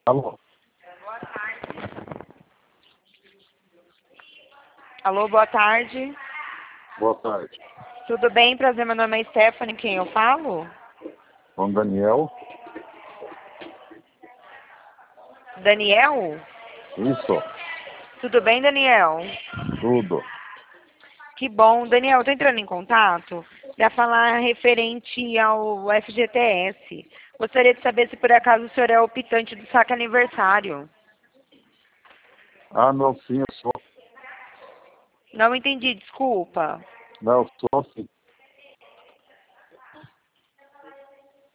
Alô? Alô, boa tarde. Boa tarde. Tudo bem? Prazer, meu nome é Stephanie, quem eu falo? Com Daniel? Daniel? Isso, Tudo bem, Daniel? tudo. Que bom. Daniel, eu tô entrando em contato para falar referente ao FGTS. Gostaria de saber se por acaso o senhor é optante do saque aniversário. Ah, não, sim, eu sou. Não entendi, desculpa. Não, eu sou sim.